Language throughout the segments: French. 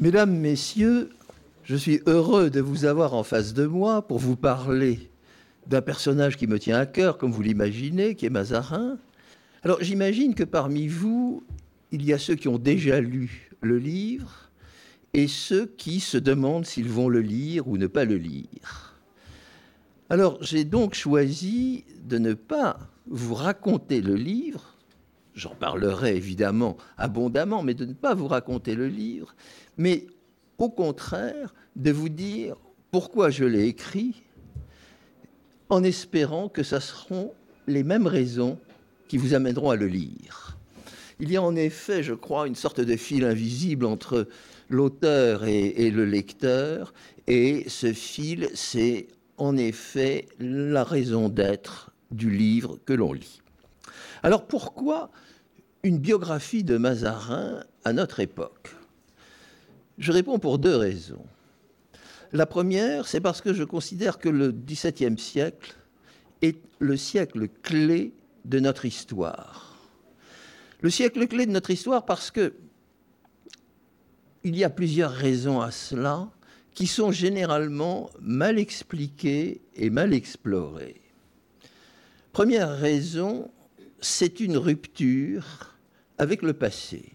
Mesdames, Messieurs, je suis heureux de vous avoir en face de moi pour vous parler d'un personnage qui me tient à cœur, comme vous l'imaginez, qui est Mazarin. Alors j'imagine que parmi vous, il y a ceux qui ont déjà lu le livre et ceux qui se demandent s'ils vont le lire ou ne pas le lire. Alors j'ai donc choisi de ne pas vous raconter le livre, j'en parlerai évidemment abondamment, mais de ne pas vous raconter le livre, mais au contraire de vous dire pourquoi je l'ai écrit, en espérant que ce seront les mêmes raisons qui vous amèneront à le lire. Il y a en effet, je crois, une sorte de fil invisible entre l'auteur et le lecteur, et ce fil, c'est en effet la raison d'être du livre que l'on lit. Alors pourquoi une biographie de Mazarin à notre époque ? Je réponds pour deux raisons. La première, c'est parce que je considère que le XVIIe siècle est le siècle clé de notre histoire. Le siècle clé de notre histoire parce que il y a plusieurs raisons à cela qui sont généralement mal expliquées et mal explorées. Première raison, c'est une rupture avec le passé.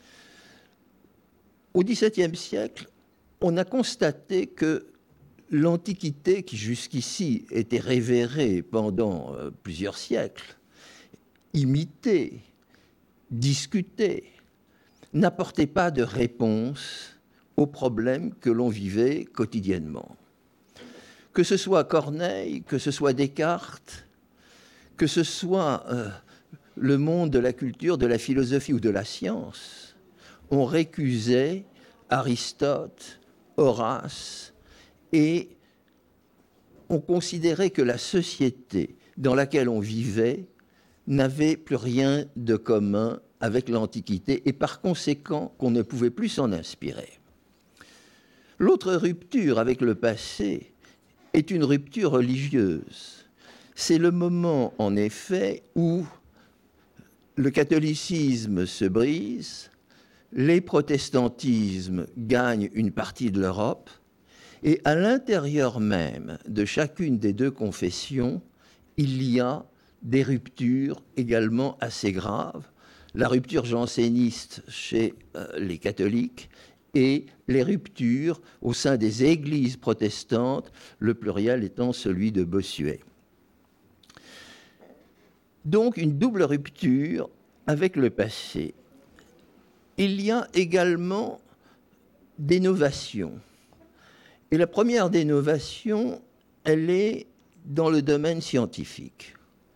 Au XVIIe siècle, on a constaté que l'Antiquité, qui jusqu'ici était révérée pendant plusieurs siècles, imitée, discutée, n'apportait pas de réponse aux problèmes que l'on vivait quotidiennement. Que ce soit Corneille, que ce soit Descartes, que ce soit le monde de la culture, de la philosophie ou de la science, on récusait Aristote, Horace, et on considérait que la société dans laquelle on vivait n'avait plus rien de commun avec l'Antiquité et par conséquent qu'on ne pouvait plus s'en inspirer. L'autre rupture avec le passé est une rupture religieuse. C'est le moment, en effet, où le catholicisme se brise, les protestantismes gagnent une partie de l'Europe, et à l'intérieur même de chacune des deux confessions, il y a des ruptures également assez graves. La rupture janséniste chez les catholiques et les ruptures au sein des églises protestantes, le pluriel étant celui de Bossuet. Donc une double rupture avec le passé. Il y a également des novations. Et la première des novations, elle est dans le domaine scientifique.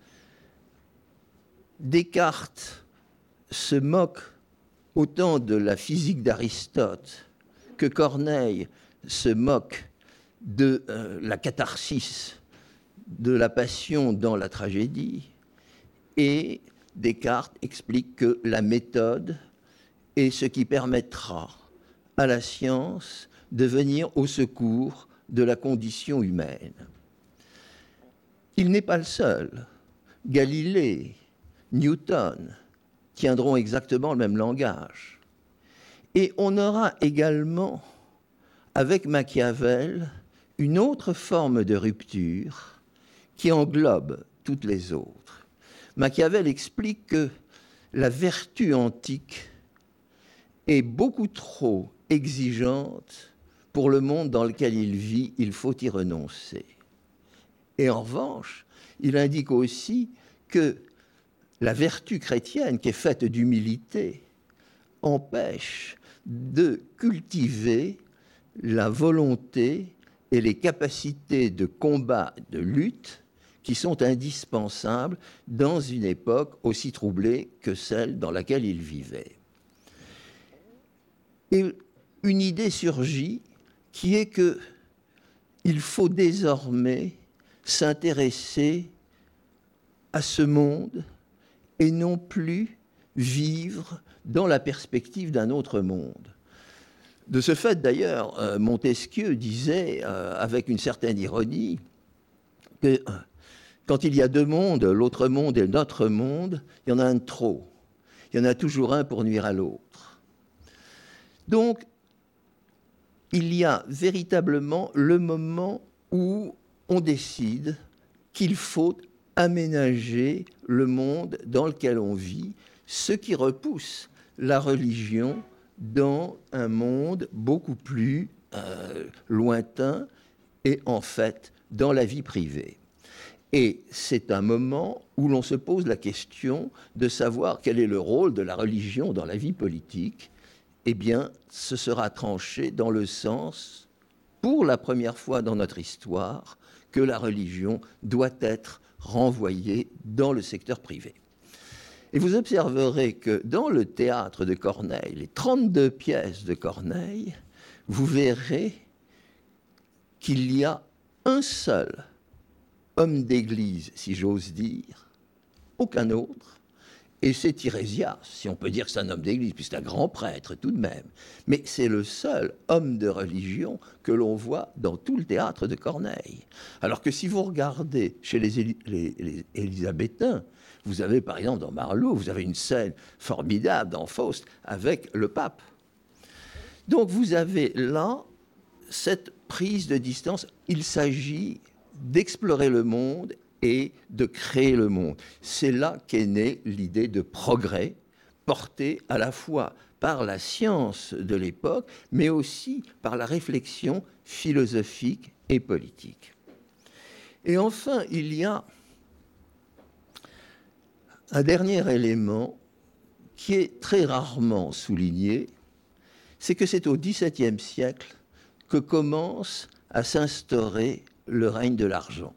Descartes se moque autant de la physique d'Aristote que Corneille se moque de la catharsis, de la passion dans la tragédie. Et Descartes explique que la méthode est ce qui permettra à la science de venir au secours de la condition humaine. Il n'est pas le seul. Galilée, Newton tiendront exactement le même langage. Et on aura également, avec Machiavel, une autre forme de rupture qui englobe toutes les autres. Machiavel explique que la vertu antique est beaucoup trop exigeante pour le monde dans lequel il vit, il faut y renoncer. Et en revanche, il indique aussi que la vertu chrétienne, qui est faite d'humilité, empêche de cultiver la volonté et les capacités de combat, de lutte, qui sont indispensables dans une époque aussi troublée que celle dans laquelle il vivait. Et une idée surgit qui est qu'il faut désormais s'intéresser à ce monde et non plus vivre dans la perspective d'un autre monde. De ce fait, d'ailleurs, Montesquieu disait, avec une certaine ironie, que quand il y a deux mondes, l'autre monde et notre monde, il y en a un de trop. Il y en a toujours un pour nuire à l'autre. Donc, il y a véritablement le moment où on décide qu'il faut aménager le monde dans lequel on vit, ce qui repousse la religion dans un monde beaucoup plus lointain et en fait dans la vie privée. Et c'est un moment où l'on se pose la question de savoir quel est le rôle de la religion dans la vie politique. Eh bien, ce sera tranché dans le sens, pour la première fois dans notre histoire, que la religion doit être renvoyée dans le secteur privé. Et vous observerez que dans le théâtre de Corneille, les 32 pièces de Corneille, vous verrez qu'il y a un seul homme d'église, si j'ose dire, aucun autre, et c'est Tirésias, si on peut dire que c'est un homme d'église, puis c'est un grand prêtre tout de même, mais c'est le seul homme de religion que l'on voit dans tout le théâtre de Corneille. Alors que si vous regardez chez les élisabéthains, vous avez par exemple dans Marlowe, vous avez une scène formidable dans Faust avec le pape. Donc vous avez là cette prise de distance. Il s'agit d'explorer le monde et de créer le monde. C'est là qu'est née l'idée de progrès, portée à la fois par la science de l'époque, mais aussi par la réflexion philosophique et politique. Et enfin, il y a un dernier élément qui est très rarement souligné, c'est que c'est au XVIIe siècle que commence à s'instaurer le règne de l'argent.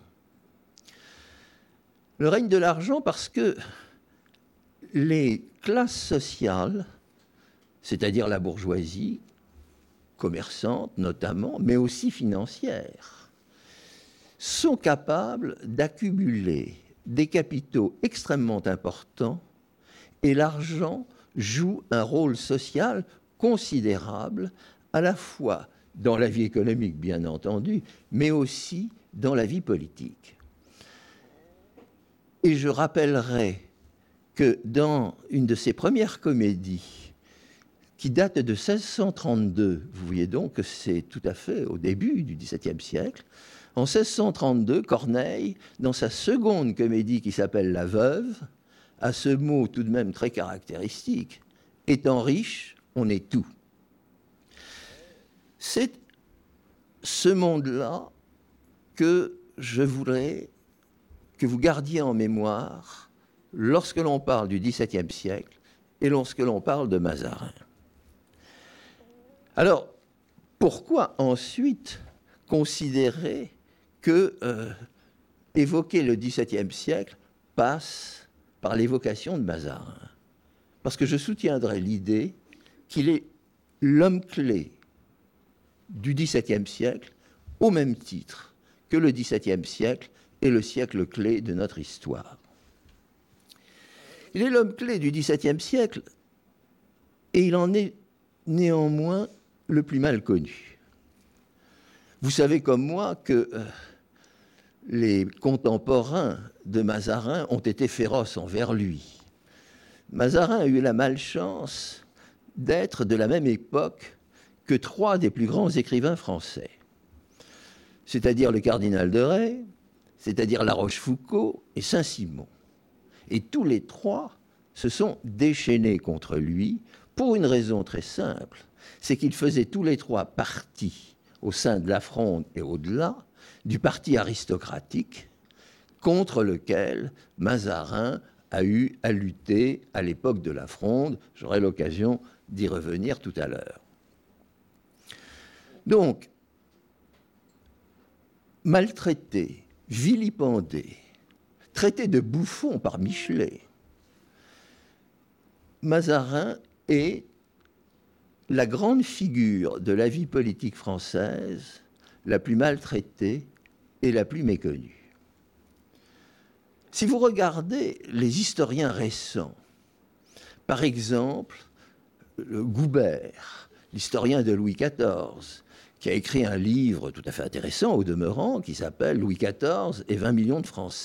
Le règne de l'argent parce que les classes sociales, c'est-à-dire la bourgeoisie, commerçante notamment, mais aussi financière, sont capables d'accumuler des capitaux extrêmement importants et l'argent joue un rôle social considérable à la fois dans la vie économique, bien entendu, mais aussi dans la vie politique. Et je rappellerai que dans une de ses premières comédies, qui date de 1632, vous voyez donc que c'est tout à fait au début du XVIIe siècle, en 1632, Corneille, dans sa seconde comédie qui s'appelle La Veuve, a ce mot tout de même très caractéristique, « Étant riche, on est tout ». C'est ce monde-là que je voudrais que vous gardiez en mémoire lorsque l'on parle du XVIIe siècle et lorsque l'on parle de Mazarin. Alors, pourquoi ensuite considérer que évoquer le XVIIe siècle passe par l'évocation de Mazarin? Parce que je soutiendrai l'idée qu'il est l'homme clé du XVIIe siècle au même titre que le XVIIe siècle est le siècle clé de notre histoire. Il est l'homme clé du XVIIe siècle et il en est néanmoins le plus mal connu. Vous savez comme moi que les contemporains de Mazarin ont été féroces envers lui. Mazarin a eu la malchance d'être de la même époque que trois des plus grands écrivains français, c'est-à-dire le cardinal de Retz, c'est-à-dire La Rochefoucauld et Saint-Simon. Et tous les trois se sont déchaînés contre lui pour une raison très simple, c'est qu'ils faisaient tous les trois partie, au sein de la Fronde et au-delà, du parti aristocratique contre lequel Mazarin a eu à lutter à l'époque de la Fronde. J'aurai l'occasion d'y revenir tout à l'heure. Donc, maltraité, vilipendé, traité de bouffon par Michelet, Mazarin est la grande figure de la vie politique française, la plus maltraitée et la plus méconnue. Si vous regardez les historiens récents, par exemple, Goubert, l'historien de Louis XIV, qui a écrit un livre tout à fait intéressant au demeurant, qui s'appelle « Louis XIV et 20 millions de Français ».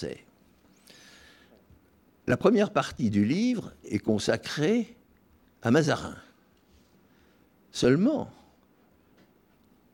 La première partie du livre est consacrée à Mazarin. Seulement,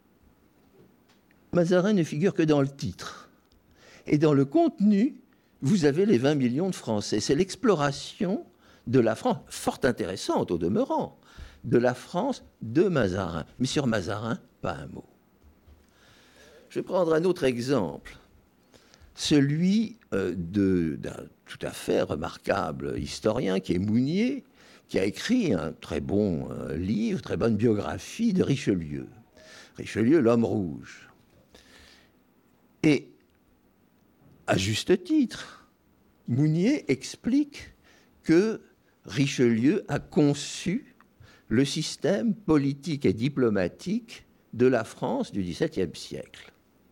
Mazarin ne figure que dans le titre. Et dans le contenu, vous avez les 20 millions de Français. C'est l'exploration de la France, fort intéressante au demeurant, de la France de Mazarin. Mais sur Mazarin, pas un mot. Je vais prendre un autre exemple, celui d'un tout à fait remarquable historien qui est Mounier, qui a écrit un très bon livre, très bonne biographie de Richelieu. Richelieu, l'homme rouge. Et, à juste titre, Mounier explique que Richelieu a conçu le système politique et diplomatique de la France du XVIIe siècle.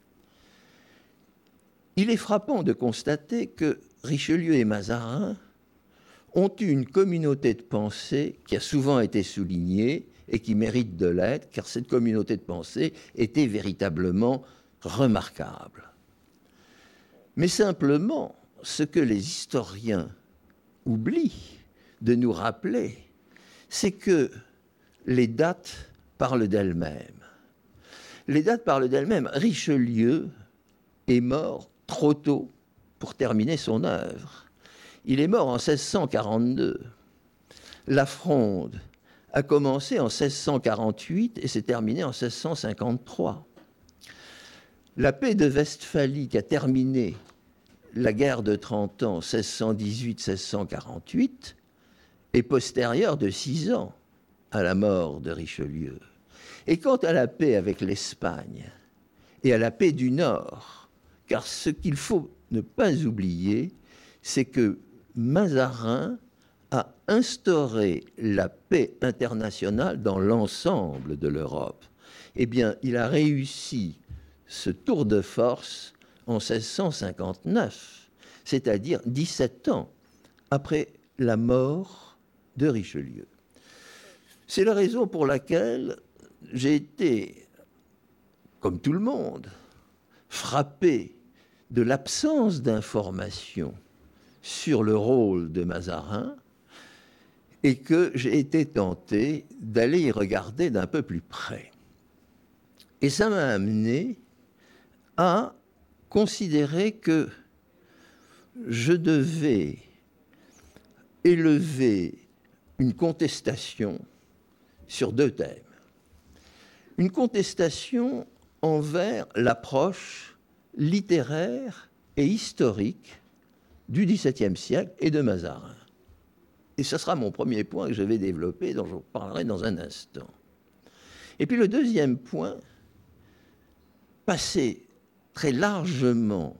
Il est frappant de constater que Richelieu et Mazarin ont eu une communauté de pensée qui a souvent été soulignée et qui mérite de l'être, car cette communauté de pensée était véritablement remarquable. Mais simplement, ce que les historiens oublient de nous rappeler, c'est que les dates parlent d'elles-mêmes. Les dates parlent d'elles-mêmes. Richelieu est mort trop tôt pour terminer son œuvre. Il est mort en 1642. La Fronde a commencé en 1648 et s'est terminée en 1653. La paix de Westphalie qui a terminé la guerre de 30 ans, 1618-1648, est postérieure de 6 ans à la mort de Richelieu. Et quant à la paix avec l'Espagne et à la paix du Nord, car ce qu'il faut ne pas oublier, c'est que Mazarin a instauré la paix internationale dans l'ensemble de l'Europe. Eh bien, il a réussi ce tour de force en 1659, c'est-à-dire 17 ans après la mort de Richelieu. C'est la raison pour laquelle j'ai été, comme tout le monde, frappé de l'absence d'informations sur le rôle de Mazarin et que j'ai été tenté d'aller y regarder d'un peu plus près. Et ça m'a amené à considérer que je devais élever une contestation sur 2 thèmes. Une contestation envers l'approche littéraire et historique du XVIIe siècle et de Mazarin. Et ce sera mon premier point que je vais développer, dont je vous parlerai dans un instant. Et puis le deuxième point, passé très largement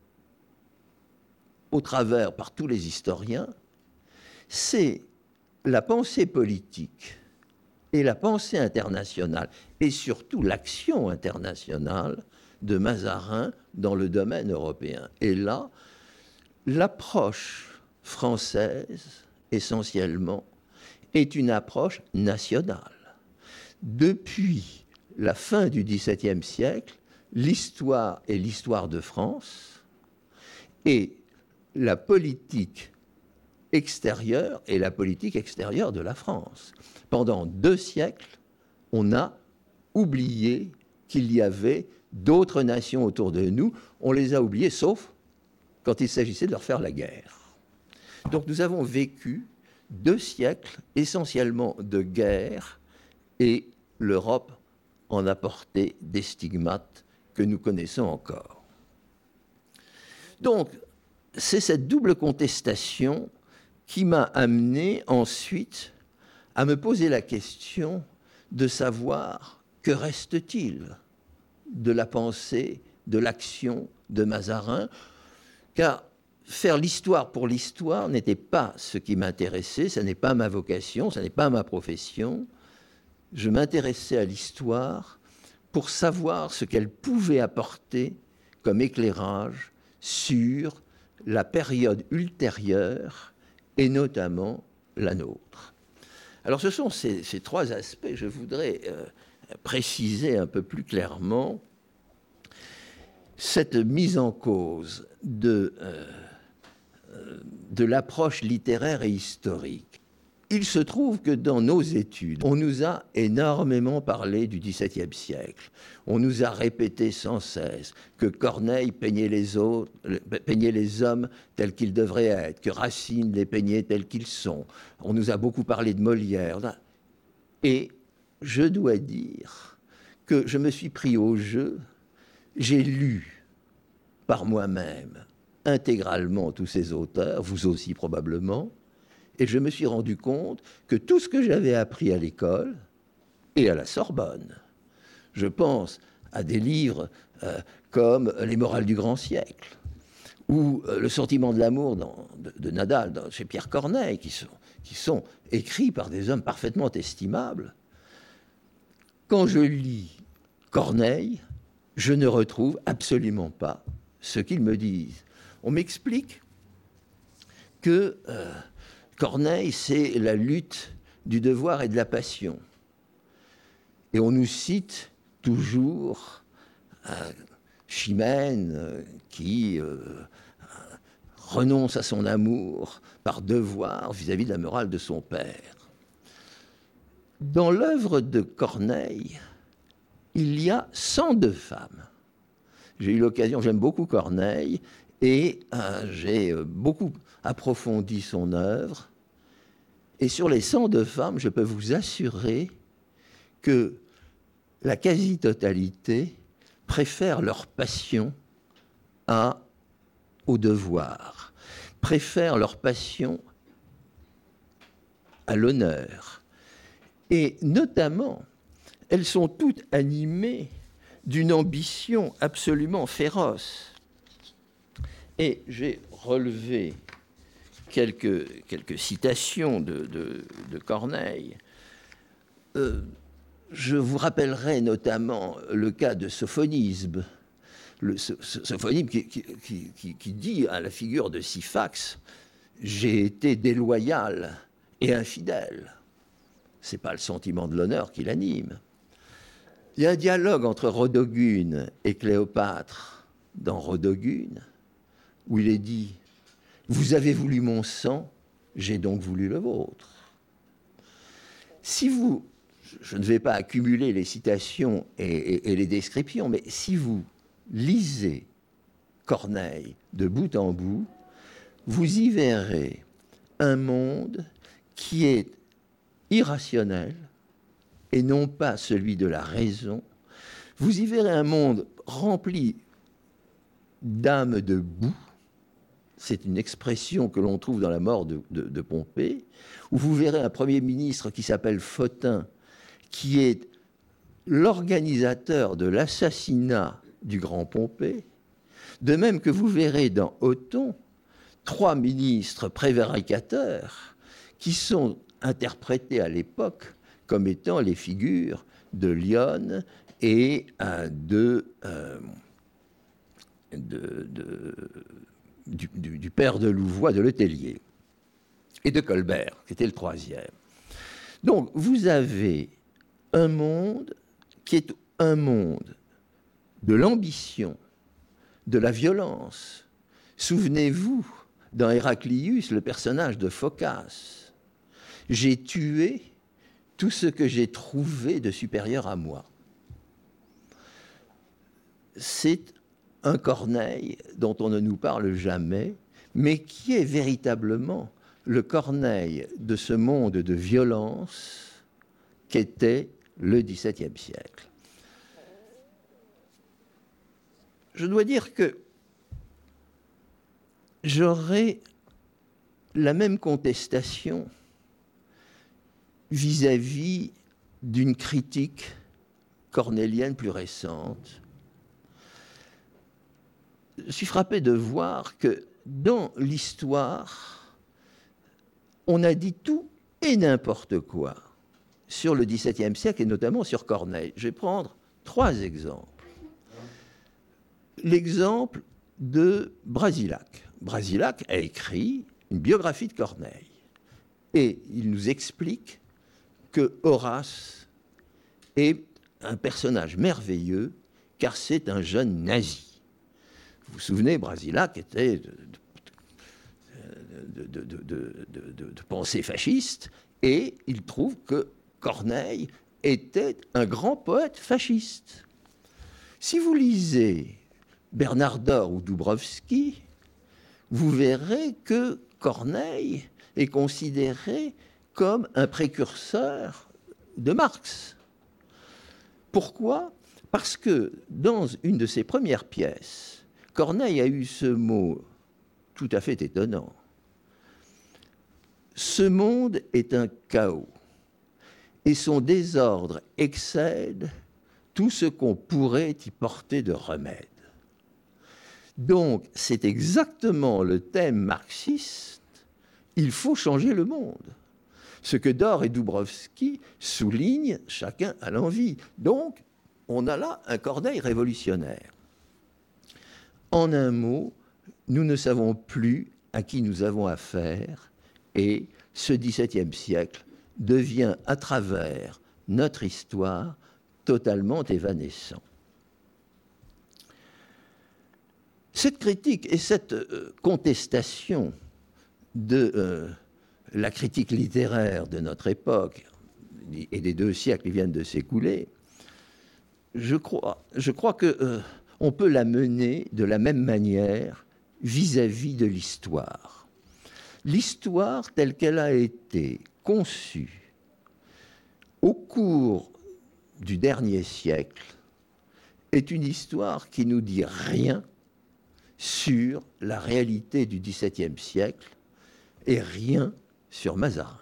au travers par tous les historiens, c'est la pensée politique et la pensée internationale, et surtout l'action internationale de Mazarin dans le domaine européen. Et là, l'approche française, essentiellement, est une approche nationale. Depuis la fin du XVIIe siècle, l'histoire est l'histoire de France, et la politique extérieure est la politique extérieure de la France. Pendant 2 siècles, on a oublié qu'il y avait d'autres nations autour de nous. On les a oubliées, sauf quand il s'agissait de leur faire la guerre. Donc nous avons vécu 2 siècles essentiellement de guerre, et l'Europe en a porté des stigmates que nous connaissons encore. Donc, c'est cette double contestation qui m'a amené ensuite à me poser la question de savoir que reste-t-il de la pensée, de l'action de Mazarin, car faire l'histoire pour l'histoire n'était pas ce qui m'intéressait, ce n'est pas ma vocation, ce n'est pas ma profession. Je m'intéressais à l'histoire pour savoir ce qu'elle pouvait apporter comme éclairage sur la période ultérieure et notamment la nôtre. Alors ce sont ces 3 aspects que je voudrais préciser un peu plus clairement. Cette mise en cause de l'approche littéraire et historique. Il se trouve que dans nos études, on nous a énormément parlé du XVIIe siècle. On nous a répété sans cesse que Corneille peignait les hommes tels qu'ils devraient être, que Racine les peignait tels qu'ils sont. On nous a beaucoup parlé de Molière. Et je dois dire que je me suis pris au jeu. J'ai lu par moi-même intégralement tous ces auteurs, vous aussi probablement, et je me suis rendu compte que tout ce que j'avais appris à l'école et à la Sorbonne, je pense à des livres comme Les morales du grand siècle ou Le sentiment de l'amour de Nadal chez Pierre Corneille, qui sont écrits par des hommes parfaitement estimables. Quand je lis Corneille, je ne retrouve absolument pas ce qu'ils me disent. On m'explique que Corneille, c'est la lutte du devoir et de la passion. Et on nous cite toujours Chimène qui renonce à son amour par devoir vis-à-vis de la morale de son père. Dans l'œuvre de Corneille, il y a 102 femmes. J'ai eu l'occasion, j'aime beaucoup Corneille, et j'ai beaucoup approfondi son œuvre. Et sur les 102 femmes, je peux vous assurer que la quasi-totalité préfèrent leur passion au devoir, préfèrent leur passion à l'honneur. Et notamment, elles sont toutes animées d'une ambition absolument féroce. Et j'ai relevé quelques citations de Corneille. Je vous rappellerai notamment le cas de Sophonisbe. Sophonisbe qui dit à la figure de Syphax « J'ai été déloyal et infidèle ». Ce n'est pas le sentiment de l'honneur qui l'anime. Il y a un dialogue entre Rodogune et Cléopâtre dans Rodogune, où il est dit « Vous avez voulu mon sang, j'ai donc voulu le vôtre ». Je ne vais pas accumuler les citations et les descriptions, mais si vous lisez Corneille de bout en bout, vous y verrez un monde qui est irrationnel et non pas celui de la raison. Vous y verrez un monde rempli d'âme de boue. C'est une expression que l'on trouve dans la mort de Pompée, où vous verrez un Premier ministre qui s'appelle Photin, qui est l'organisateur de l'assassinat du grand Pompée, de même que vous verrez dans Othon 3 ministres prévaricateurs qui sont interprétés à l'époque comme étant les figures de Lyonne et du père de Louvois de Letellier et de Colbert, qui était le 3e. Donc, vous avez un monde qui est un monde de l'ambition, de la violence. Souvenez-vous, dans Héraclius, le personnage de Phocas, « J'ai tué tout ce que j'ai trouvé de supérieur à moi ». C'est un Corneille dont on ne nous parle jamais, mais qui est véritablement le Corneille de ce monde de violence qu'était le XVIIe siècle. Je dois dire que j'aurais la même contestation vis-à-vis d'une critique cornélienne plus récente. Je suis frappé de voir que dans l'histoire, on a dit tout et n'importe quoi sur le XVIIe siècle et notamment sur Corneille. Je vais prendre 3 exemples. L'exemple de Brasilac. Brasilac a écrit une biographie de Corneille et il nous explique que Horace est un personnage merveilleux car c'est un jeune nazi. Vous vous souvenez, Brasilac était de pensée fasciste et il trouve que Corneille était un grand poète fasciste. Si vous lisez Bernardor ou Doubrowski, vous verrez que Corneille est considéré comme un précurseur de Marx. Pourquoi ? Parce que dans une de ses premières pièces, Corneille a eu ce mot tout à fait étonnant. Ce monde est un chaos et son désordre excède tout ce qu'on pourrait y porter de remède. Donc, c'est exactement le thème marxiste, il faut changer le monde. Ce que Dor et Doubrowski soulignent, chacun à l'envie. Donc, on a là un Corneille révolutionnaire. En un mot, nous ne savons plus à qui nous avons affaire et ce XVIIe siècle devient, à travers notre histoire, totalement évanescent. Cette critique et cette contestation de la critique littéraire de notre époque et des 2 siècles qui viennent de s'écouler, je crois qu'on peut la mener de la même manière vis-à-vis de l'histoire. L'histoire telle qu'elle a été conçue au cours du dernier siècle est une histoire qui nous dit rien sur la réalité du XVIIe siècle et rien sur Mazarin.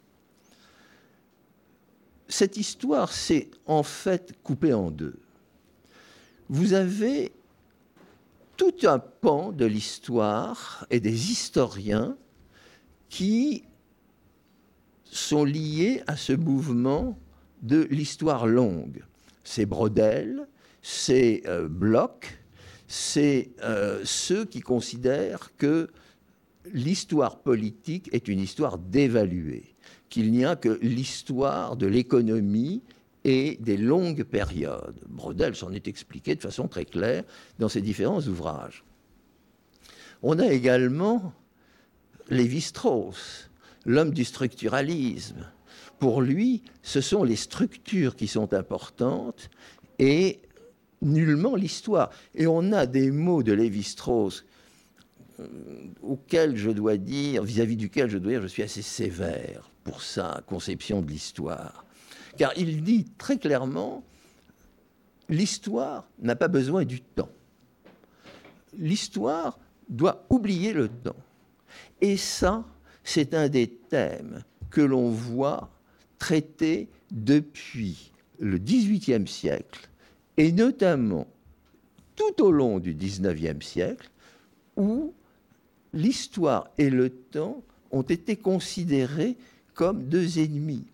Cette histoire s'est en fait coupée en deux. Vous avez tout un pan de l'histoire et des historiens qui sont liés à ce mouvement de l'histoire longue. C'est Braudel, c'est Bloch, c'est ceux qui considèrent que l'histoire politique est une histoire dévaluée, qu'il n'y a que l'histoire de l'économie et des longues périodes. Braudel s'en est expliqué de façon très claire dans ses différents ouvrages. On a également Lévi-Strauss, l'homme du structuralisme. Pour lui, ce sont les structures qui sont importantes et nullement l'histoire. Et on a des mots de Lévi-Strauss auxquels je dois dire, vis-à-vis duquel je dois dire, je suis assez sévère pour sa conception de l'histoire. Car il dit très clairement, l'histoire n'a pas besoin du temps. L'histoire doit oublier le temps. Et ça, c'est un des thèmes que l'on voit traité depuis le XVIIIe siècle, et notamment tout au long du XIXe siècle, où l'histoire et le temps ont été considérés comme 2 ennemis.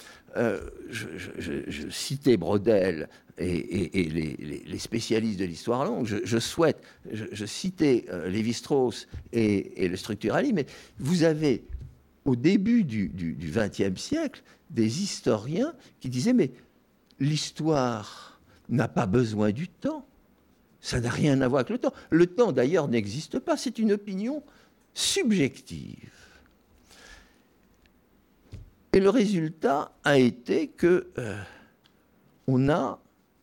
Je citais Braudel et les spécialistes de l'histoire longue. Je citais Lévi-Strauss et le structuralisme, mais vous avez au début du XXe siècle des historiens qui disaient mais l'histoire n'a pas besoin du temps. Ça n'a rien à voir avec le temps. Le temps, d'ailleurs, n'existe pas. C'est une opinion subjective. Et le résultat a été que on a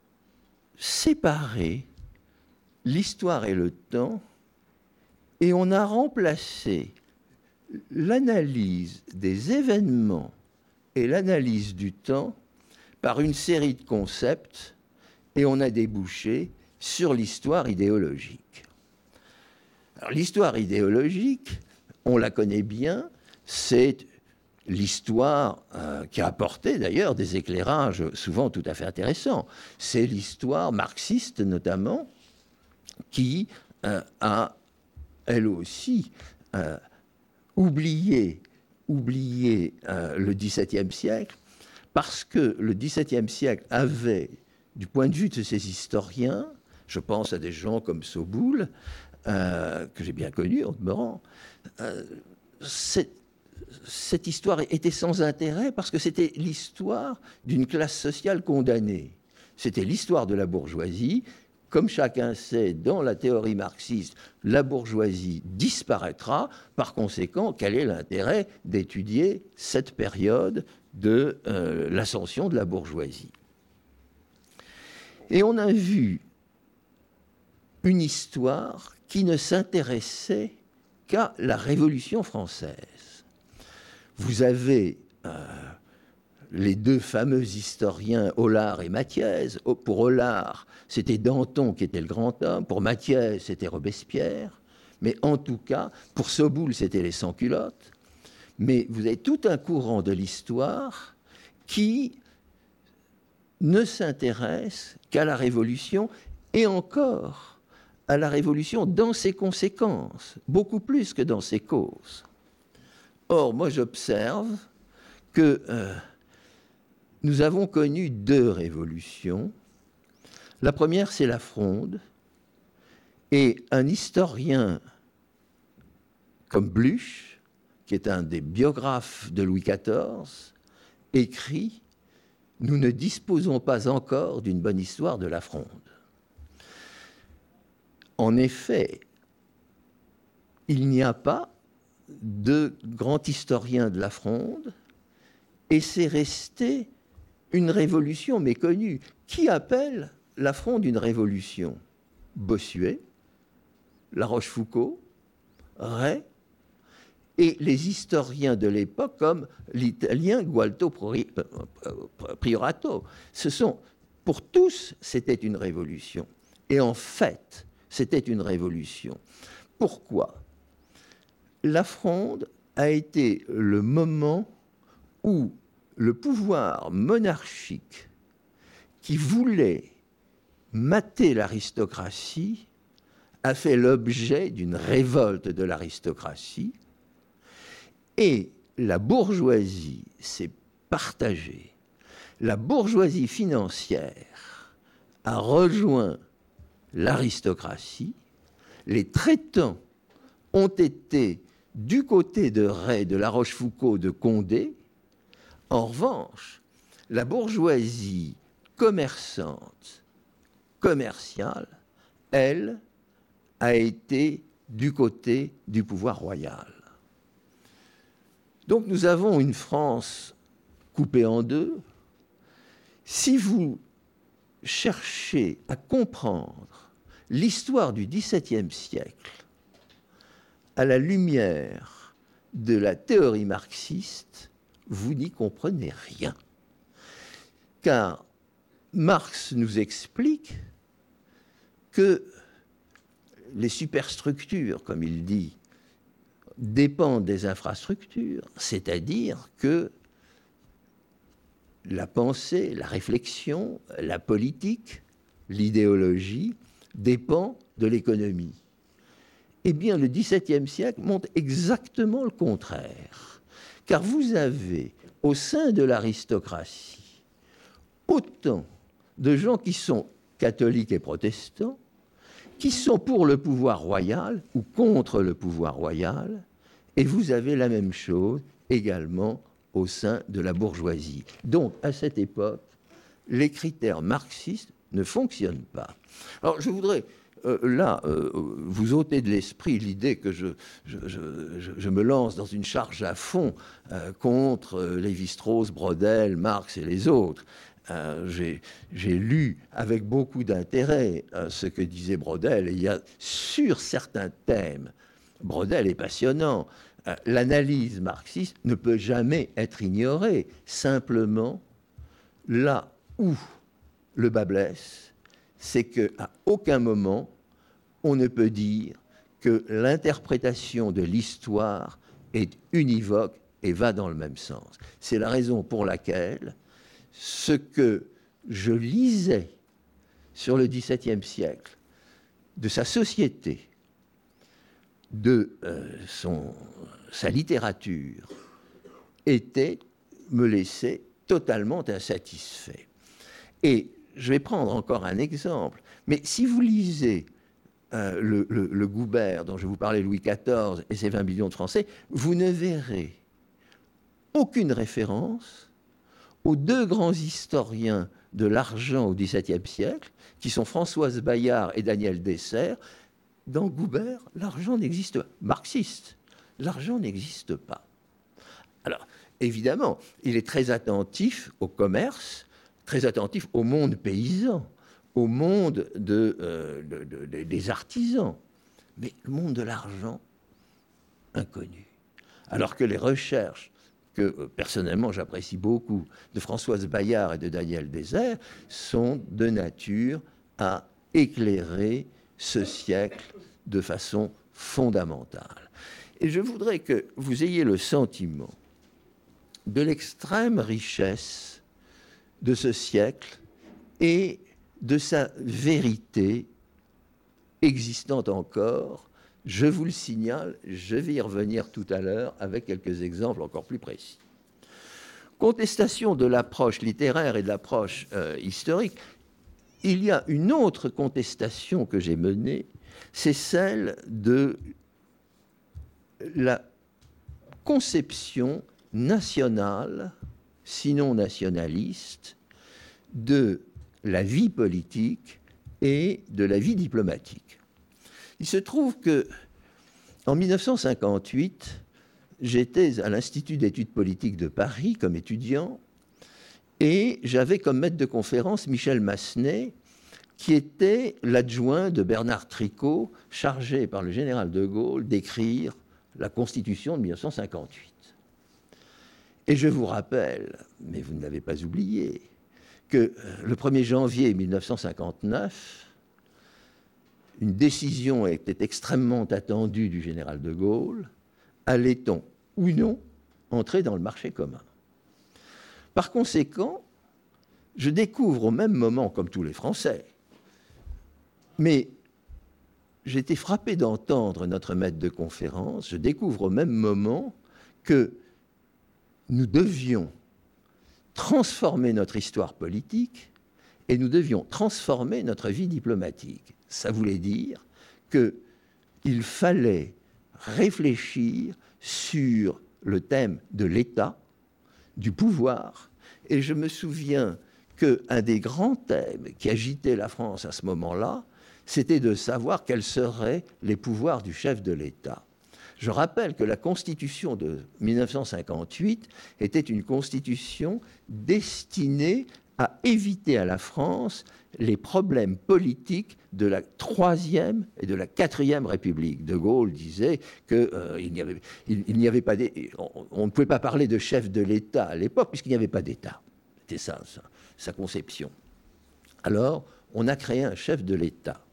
séparé l'histoire et le temps et on a remplacé l'analyse des événements et l'analyse du temps par une série de concepts et on a débouché sur l'histoire idéologique. Alors, l'histoire idéologique, on la connaît bien, c'est l'histoire qui a apporté d'ailleurs des éclairages souvent tout à fait intéressants. C'est l'histoire marxiste notamment qui a, elle aussi, oublié le XVIIe siècle parce que le XVIIe siècle avait, du point de vue de ses historiens, je pense à des gens comme Soboul, que j'ai bien connu en demeurant, cette histoire était sans intérêt parce que c'était l'histoire d'une classe sociale condamnée. C'était l'histoire de la bourgeoisie comme chacun sait, dans la théorie marxiste, la bourgeoisie disparaîtra. Par conséquent, quel est l'intérêt d'étudier cette période de l'ascension de la bourgeoisie? Et on a vu une histoire qui ne s'intéressait qu'à la Révolution française. Vous avez les deux fameux historiens Hollart et Mathiez. Pour Hollart, c'était Danton qui était le grand homme. Pour Mathiez, c'était Robespierre. Mais en tout cas, pour Soboul, c'était les sans-culottes. Mais vous avez tout un courant de l'histoire qui ne s'intéresse qu'à la Révolution, et encore à la Révolution dans ses conséquences, beaucoup plus que dans ses causes. Or, moi j'observe que nous avons connu deux révolutions. La première, c'est la Fronde, et un historien comme Blücher, qui est un des biographes de Louis XIV, écrit « Nous ne disposons pas encore d'une bonne histoire de la Fronde ». En effet, il n'y a pas de grand historien de la Fronde, et c'est resté une révolution méconnue. Qui appelle la Fronde une révolution? Bossuet, La Rochefoucauld, Ray, et les historiens de l'époque comme l'italien Gualdo Priorato. Pour tous, c'était une révolution. Et en fait, c'était une révolution. Pourquoi? La Fronde a été le moment où le pouvoir monarchique qui voulait mater l'aristocratie a fait l'objet d'une révolte de l'aristocratie, et la bourgeoisie s'est partagée. La bourgeoisie financière a rejoint l'aristocratie. Les traitants ont été du côté de Ray, de La Rochefoucauld, de Condé. En revanche, la bourgeoisie commerçante, commerciale, elle, a été du côté du pouvoir royal. Donc nous avons une France coupée en deux. Si vous cherchez à comprendre l'histoire du XVIIe siècle à la lumière de la théorie marxiste, vous n'y comprenez rien. Car Marx nous explique que les superstructures, comme il dit, dépendent des infrastructures, c'est-à-dire que la pensée, la réflexion, la politique, l'idéologie dépend de l'économie. Eh bien, le XVIIe siècle montre exactement le contraire. Car vous avez, au sein de l'aristocratie, autant de gens qui sont catholiques et protestants, qui sont pour le pouvoir royal ou contre le pouvoir royal, et vous avez la même chose également au sein de la bourgeoisie. Donc, à cette époque, les critères marxistes ne fonctionnent pas. Alors, je voudrais vous ôter de l'esprit l'idée que je me lance dans une charge à fond contre Lévi-Strauss, Braudel, Marx et les autres. J'ai lu avec beaucoup d'intérêt ce que disait Braudel, et il y a sur certains thèmes, Braudel est passionnant. L'analyse marxiste ne peut jamais être ignorée. Simplement, là où le bât blesse, c'est qu'à aucun moment, on ne peut dire que l'interprétation de l'histoire est univoque et va dans le même sens. C'est la raison pour laquelle ce que je lisais sur le XVIIe siècle, de sa société, de sa littérature, me laissait totalement insatisfait. Et je vais prendre encore un exemple, mais si vous lisez le Goubert, dont je vous parlais, Louis XIV et ses 20 millions de Français, vous ne verrez aucune référence aux deux grands historiens de l'argent au XVIIe siècle, qui sont Françoise Bayard et Daniel Dessert. Dans Goubert, l'argent n'existe pas. Marxiste, l'argent n'existe pas. Alors, évidemment, il est très attentif au commerce, très attentif au monde paysan, au monde des artisans. Mais le monde de l'argent, inconnu. Alors que les recherches que personnellement j'apprécie beaucoup, de Françoise Bayard et de Daniel Dessert, sont de nature à éclairer ce siècle de façon fondamentale. Et je voudrais que vous ayez le sentiment de l'extrême richesse de ce siècle et de sa vérité existante encore. Je vous le signale, je vais y revenir tout à l'heure avec quelques exemples encore plus précis. Contestation de l'approche littéraire et de l'approche historique. Il y a une autre contestation que j'ai menée, c'est celle de la conception nationale, sinon nationaliste, de la vie politique et de la vie diplomatique. Il se trouve que, en 1958, j'étais à l'Institut d'études politiques de Paris comme étudiant et j'avais comme maître de conférence Michel Massenet, qui était l'adjoint de Bernard Tricot, chargé par le général de Gaulle d'écrire la Constitution de 1958. Et je vous rappelle, mais vous ne l'avez pas oublié, que le 1er janvier 1959, une décision était extrêmement attendue du général de Gaulle. Allait-on ou non entrer dans le marché commun? Par conséquent, je découvre au même moment, comme tous les Français, mais j'étais frappé d'entendre notre maître de conférence, je découvre au même moment que nous devions transformer notre histoire politique et nous devions transformer notre vie diplomatique. Ça voulait dire qu'il fallait réfléchir sur le thème de l'État, du pouvoir. Et je me souviens qu'un des grands thèmes qui agitait la France à ce moment-là, c'était de savoir quels seraient les pouvoirs du chef de l'État. Je rappelle que la Constitution de 1958 était une constitution destinée à éviter à la France les problèmes politiques de la Troisième et de la Quatrième République. De Gaulle disait qu'il n'y avait pas on ne pouvait pas parler de chef de l'État à l'époque puisqu'il n'y avait pas d'État. C'était ça, sa conception. Alors, on a créé un chef de l'État.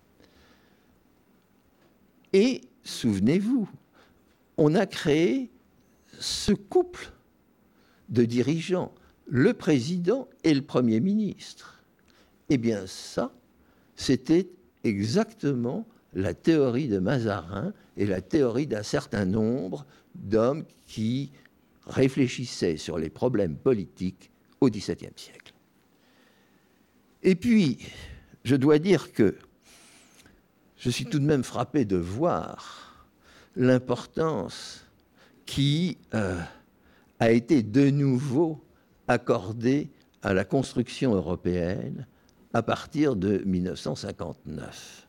Et, souvenez-vous, on a créé ce couple de dirigeants, le président et le Premier ministre. Eh bien ça, c'était exactement la théorie de Mazarin et la théorie d'un certain nombre d'hommes qui réfléchissaient sur les problèmes politiques au XVIIe siècle. Et puis, je dois dire que je suis tout de même frappé de voir l'importance qui a été de nouveau accordée à la construction européenne à partir de 1959.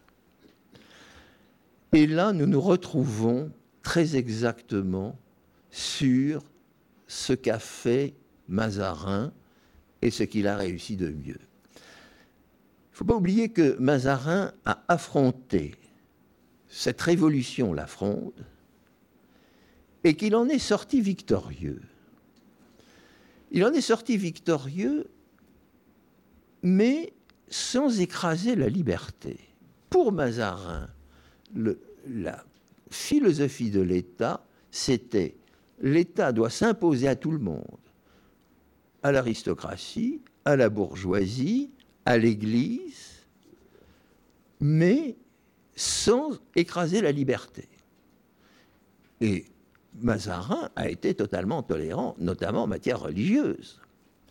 Et là, nous nous retrouvons très exactement sur ce qu'a fait Mazarin et ce qu'il a réussi de mieux. Il ne faut pas oublier que Mazarin a affronté cette révolution, la Fronde, et qu'il en est sorti victorieux. Il en est sorti victorieux, mais sans écraser la liberté. Pour Mazarin, la philosophie de l'État, c'était l'État doit s'imposer à tout le monde, à l'aristocratie, à la bourgeoisie, à l'Église, mais sans écraser la liberté. Et Mazarin a été totalement tolérant, notamment en matière religieuse.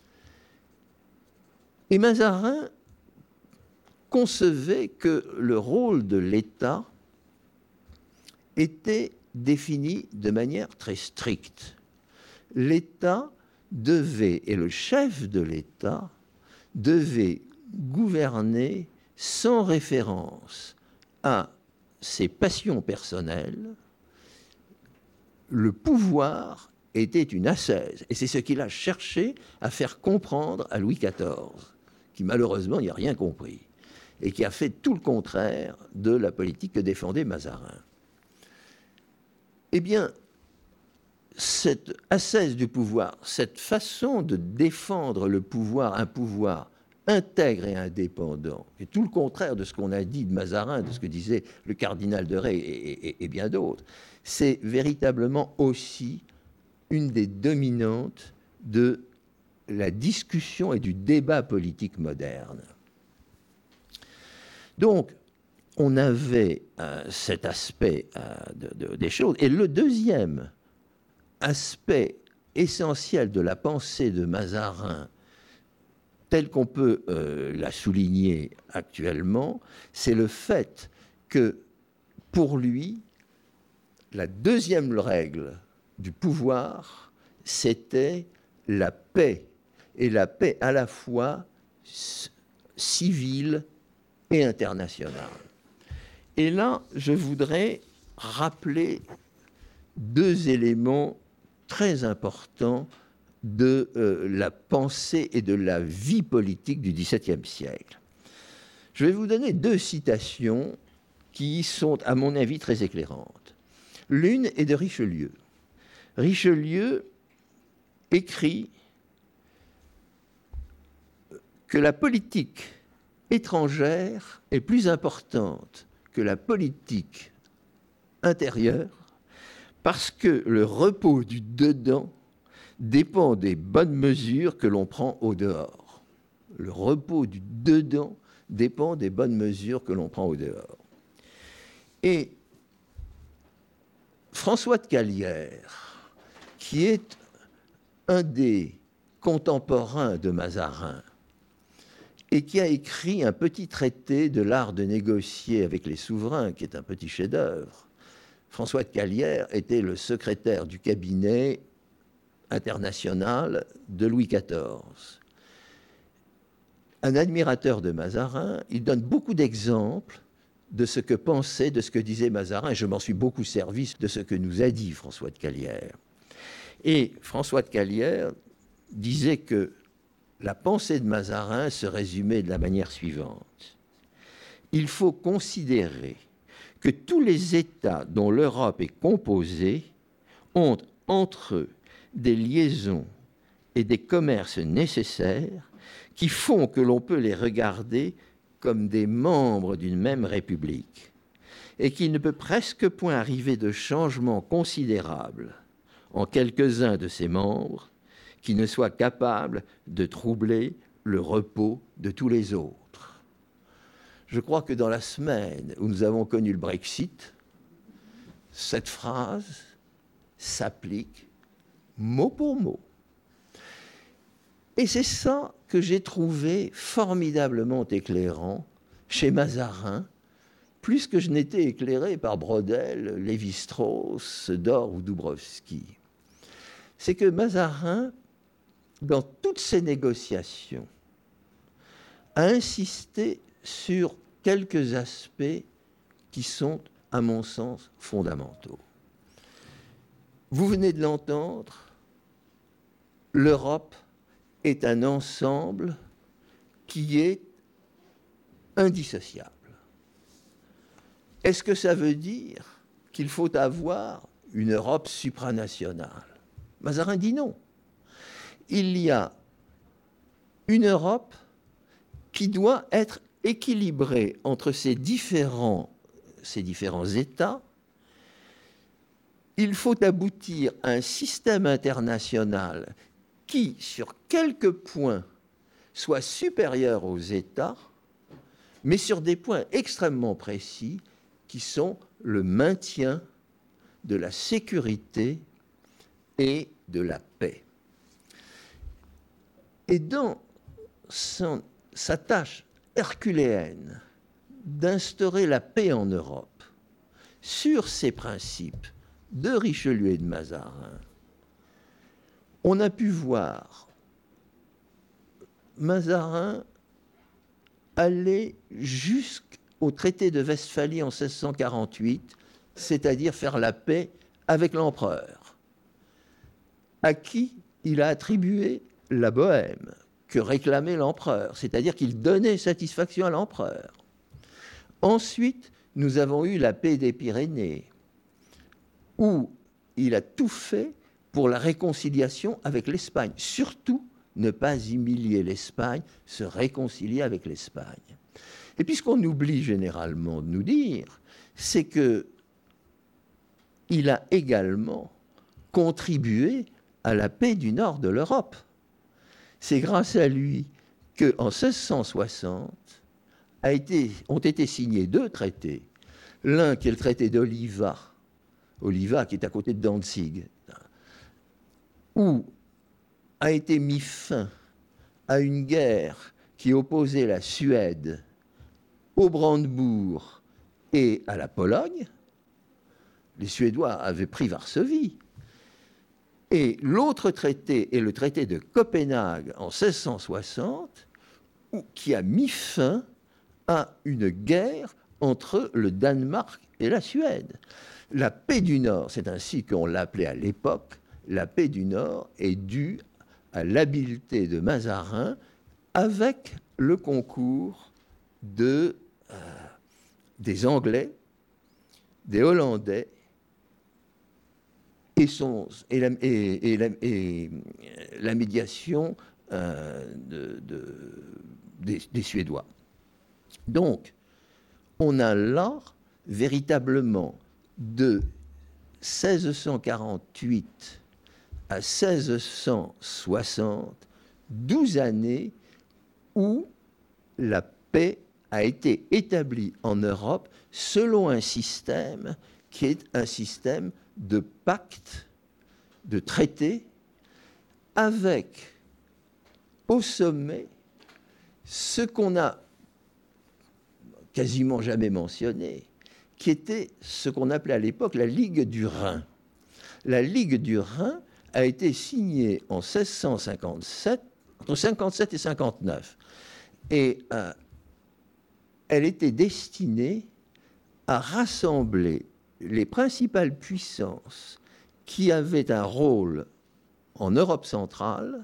Et Mazarin concevait que le rôle de l'État était défini de manière très stricte. L'État devait, et le chef de l'État, devait gouverner sans référence à ses passions personnelles. Le pouvoir était une ascèse, et c'est ce qu'il a cherché à faire comprendre à Louis XIV, qui malheureusement n'y a rien compris, et qui a fait tout le contraire de la politique que défendait Mazarin. Eh bien, cette ascèse du pouvoir, cette façon de défendre le pouvoir, un pouvoir intègre et indépendant, et tout le contraire de ce qu'on a dit de Mazarin, de ce que disait le cardinal de Rais et bien d'autres, c'est véritablement aussi une des dominantes de la discussion et du débat politique moderne. Donc, on avait cet aspect des choses. Et le deuxième aspect essentiel de la pensée de Mazarin, telle qu'on peut la souligner actuellement, c'est le fait que, pour lui, la deuxième règle du pouvoir, c'était la paix, et la paix à la fois civile et internationale. Et là, je voudrais rappeler deux éléments très importants de la pensée et de la vie politique du XVIIe siècle. Je vais vous donner deux citations qui sont, à mon avis, très éclairantes. L'une est de Richelieu. Richelieu écrit que la politique étrangère est plus importante que la politique intérieure parce que le repos du dedans dépend des bonnes mesures que l'on prend au dehors. Le repos du dedans dépend des bonnes mesures que l'on prend au dehors. Et François de Calière, qui est un des contemporains de Mazarin et qui a écrit un petit traité de l'art de négocier avec les souverains, qui est un petit chef-d'œuvre. François de Calière était le secrétaire du cabinet international de Louis XIV. Un admirateur de Mazarin, il donne beaucoup d'exemples de ce que pensait, de ce que disait Mazarin, et je m'en suis beaucoup servi de ce que nous a dit François de Calière. Et François de Calière disait que la pensée de Mazarin se résumait de la manière suivante. Il faut considérer que tous les États dont l'Europe est composée ont entre eux des liaisons et des commerces nécessaires qui font que l'on peut les regarder comme des membres d'une même république et qu'il ne peut presque point arriver de changement considérable en quelques-uns de ces membres qui ne soient capables de troubler le repos de tous les autres. Je crois que dans la semaine où nous avons connu le Brexit, cette phrase s'applique mot pour mot. Et c'est ça que j'ai trouvé formidablement éclairant chez Mazarin, plus que je n'étais éclairé par Brodel, Lévi-Strauss, Dore ou Dubrovsky. C'est que Mazarin, dans toutes ses négociations, a insisté sur quelques aspects qui sont, à mon sens, fondamentaux. Vous venez de l'entendre, l'Europe est un ensemble qui est indissociable. Est-ce que ça veut dire qu'il faut avoir une Europe supranationale? Mazarin dit non. Il y a une Europe qui doit être équilibrée entre ces différents États. Il faut aboutir à un système international qui, sur quelques points, soit supérieur aux États, mais sur des points extrêmement précis qui sont le maintien de la sécurité et de la paix. Et dans sa tâche herculéenne d'instaurer la paix en Europe, sur ces principes de Richelieu et de Mazarin, on a pu voir Mazarin allait jusqu'au traité de Westphalie en 1648, c'est-à-dire faire la paix avec l'empereur, à qui il a attribué la Bohème que réclamait l'empereur, c'est-à-dire qu'il donnait satisfaction à l'empereur. Ensuite, nous avons eu la paix des Pyrénées, où il a tout fait pour la réconciliation avec l'Espagne. Surtout, ne pas humilier l'Espagne, se réconcilier avec l'Espagne. Et puis, ce qu'on oublie généralement de nous dire, c'est qu'il a également contribué à la paix du nord de l'Europe. C'est grâce à lui qu'en 1660 ont été signés 2 traités. L'un qui est le traité d'Oliva qui est à côté de Danzig, où a été mis fin à une guerre qui opposait la Suède au Brandebourg et à la Pologne. Les Suédois avaient pris Varsovie. Et l'autre traité est le traité de Copenhague en 1660, qui a mis fin à une guerre entre le Danemark et la Suède. La paix du Nord, c'est ainsi qu'on l'appelait à l'époque, la paix du Nord est due à l'habileté de Mazarin avec le concours des Anglais, des Hollandais et la médiation des Suédois. Donc, on a là véritablement de 1648 à 1660, 12 années où la paix a été établie en Europe selon un système qui est un système de pacte, de traité, avec au sommet ce qu'on a quasiment jamais mentionné, qui était ce qu'on appelait à l'époque la Ligue du Rhin. La Ligue du Rhin a été signée en 1657, entre 57 et 59. Et elle était destinée à rassembler les principales puissances qui avaient un rôle en Europe centrale,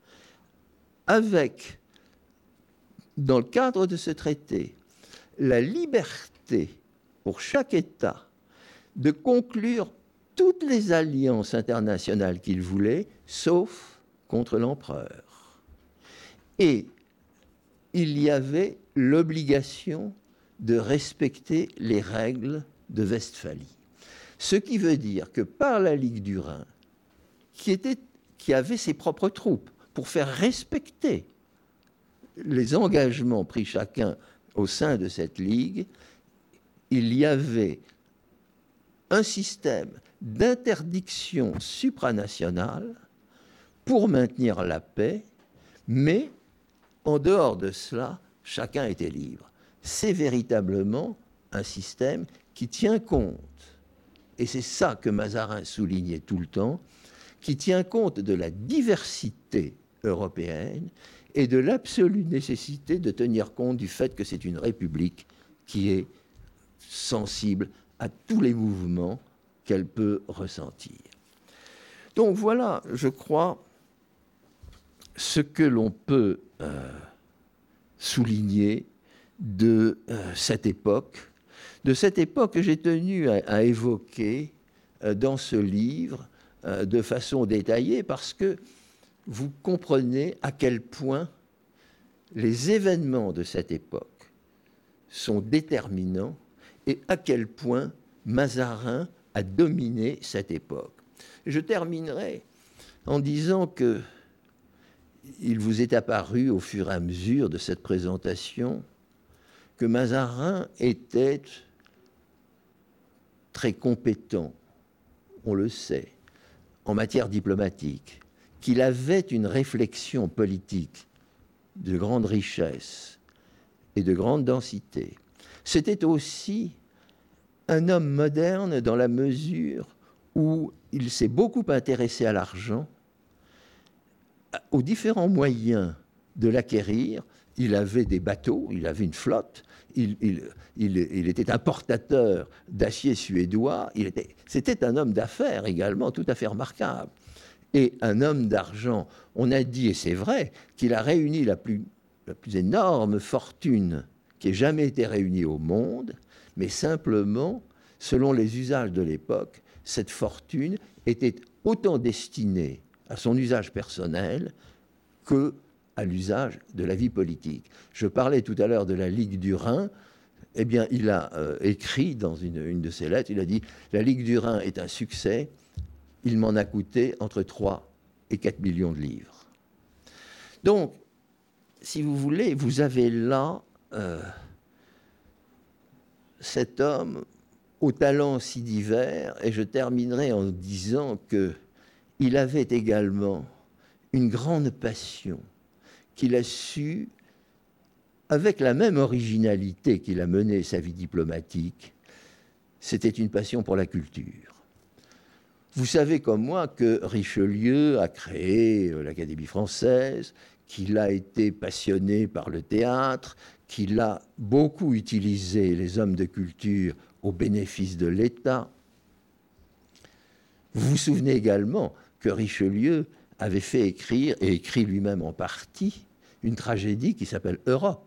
avec, dans le cadre de ce traité, la liberté pour chaque État de conclure toutes les alliances internationales qu'il voulait, sauf contre l'empereur. Et il y avait l'obligation de respecter les règles de Westphalie. Ce qui veut dire que par la Ligue du Rhin, qui avait ses propres troupes, pour faire respecter les engagements pris chacun au sein de cette Ligue, il y avait un système d'interdiction supranationale pour maintenir la paix, mais en dehors de cela, chacun était libre. C'est véritablement un système qui tient compte, et c'est ça que Mazarin soulignait tout le temps, qui tient compte de la diversité européenne et de l'absolue nécessité de tenir compte du fait que c'est une république qui est sensible à tous les mouvements qu'elle peut ressentir. Donc voilà, je crois, ce que l'on peut souligner de cette époque que j'ai tenu à évoquer dans ce livre de façon détaillée, parce que vous comprenez à quel point les événements de cette époque sont déterminants et à quel point Mazarin a dominé cette époque. Je terminerai en disant que il vous est apparu au fur et à mesure de cette présentation que Mazarin était très compétent, on le sait, en matière diplomatique, qu'il avait une réflexion politique de grande richesse et de grande densité. C'était aussi un homme moderne dans la mesure où il s'est beaucoup intéressé à l'argent, aux différents moyens de l'acquérir. Il avait des bateaux, il avait une flotte, il était importateur d'acier suédois, c'était un homme d'affaires également tout à fait remarquable. Et un homme d'argent. On a dit, et c'est vrai, qu'il a réuni la plus énorme fortune qui ait jamais été réunie au monde, mais simplement, selon les usages de l'époque, cette fortune était autant destinée à son usage personnel que à l'usage de la vie politique. Je parlais tout à l'heure de la Ligue du Rhin. Eh bien, il a écrit dans une de ses lettres, il a dit « La Ligue du Rhin est un succès, il m'en a coûté entre 3 et 4 millions de livres. » Donc, si vous voulez, vous avez là cet homme aux talents si divers, et je terminerai en disant qu'il avait également une grande passion qu'il a su, avec la même originalité qu'il a mené sa vie diplomatique, c'était une passion pour la culture. Vous savez comme moi que Richelieu a créé l'Académie française, qu'il a été passionné par le théâtre, qu'il a beaucoup utilisé les hommes de culture au bénéfice de l'État. Vous vous souvenez également que Richelieu avait fait écrire, et écrit lui-même en partie, une tragédie qui s'appelle Europe.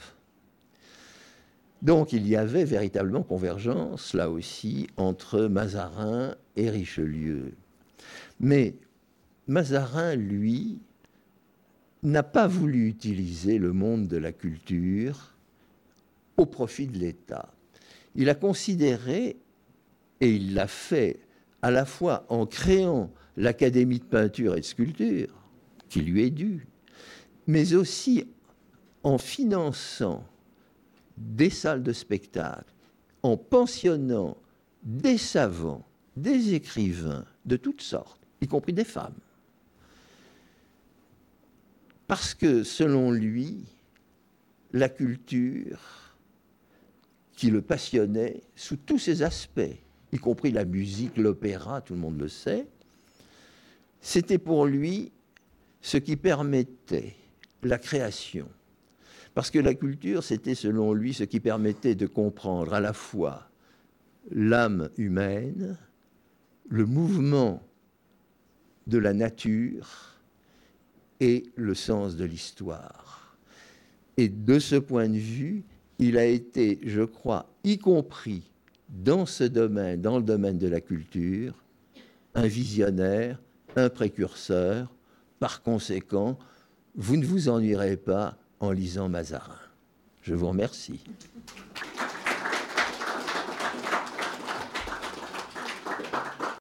Donc il y avait véritablement convergence, là aussi, entre Mazarin et Richelieu. Mais Mazarin, lui, n'a pas voulu utiliser le monde de la culture au profit de l'État. Il a considéré, et il l'a fait à la fois en créant l'Académie de peinture et de sculpture, qui lui est due, mais aussi en finançant des salles de spectacle, en pensionnant des savants, des écrivains de toutes sortes, y compris des femmes. Parce que, selon lui, la culture qui le passionnait sous tous ses aspects, y compris la musique, l'opéra, tout le monde le sait, c'était pour lui ce qui permettait la création. Parce que la culture, c'était selon lui ce qui permettait de comprendre à la fois l'âme humaine, le mouvement de la nature et le sens de l'histoire. Et de ce point de vue, il a été, je crois, y compris dans ce domaine, dans le domaine de la culture, un visionnaire, un précurseur. Par conséquent, vous ne vous ennuierez pas en lisant Mazarin. Je vous remercie.